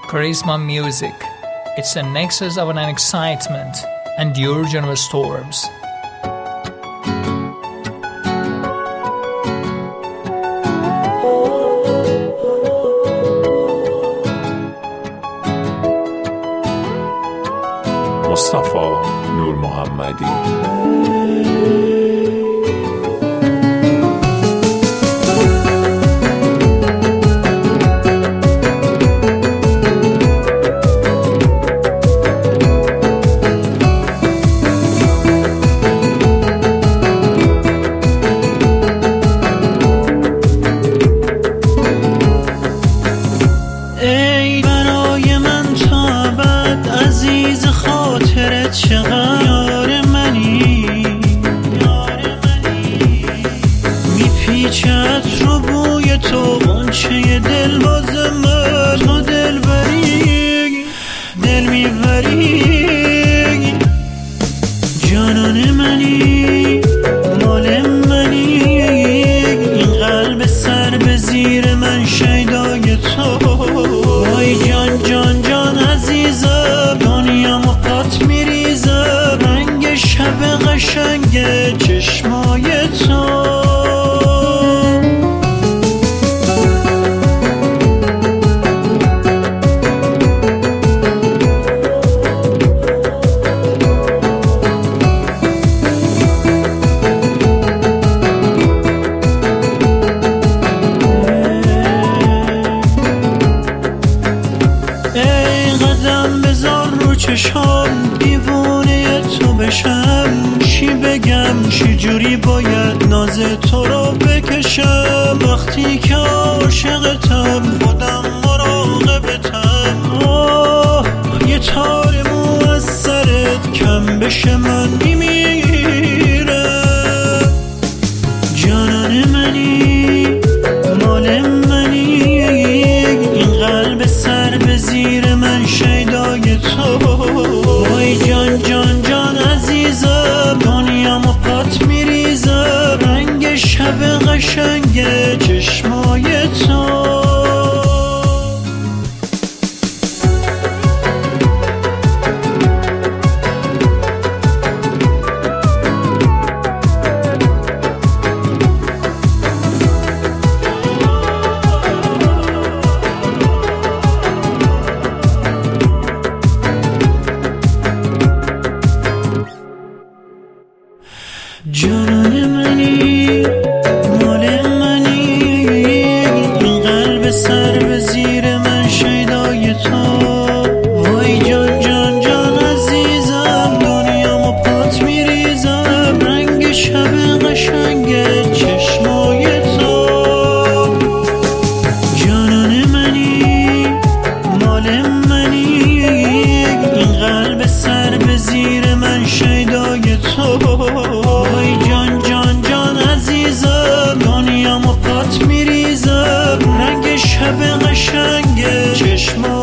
Charisma Music. It's a nexus of an excitement and your general storms. مصطفی نور محمدی. چقدر یار منی میپیچد رو بوی تو غنچه دل باز من، تو دل بری دل میبری، جانان منی مال منی، این قلب سر به زیر من شیدای تو. وای جان جان جان عزیزم، دنیا مقات میریزم، رنگ شب قشنگ چشمای تو. چشام دیوونه تو بشم، چی بگم چی جوری باید ناز تو رو بکشم، وقتی که عاشقتم خودم مراقبتم. یه تار مو از سرت کم بشه من میمیرم، جانان منی مال منی، این قلب سر به زیر من شیدای تو. وای جان جان جان عزیزم، دنیا مقات میریزم، رنگ شب قشنگ چشمای تو. جانان منی مال منی، این قلب سر به زیر من شیدای تو. وای جان جان جان عزیزم، دنیا ما پات میریزم، رنگ شب قشنگ چشمای تو. جانان منی مال منی، این قلب سر به زیر من شیدای تو. وای جان جان جان عزیزم، دنیا مقات میریزم، رنگ شب قشنگ چشم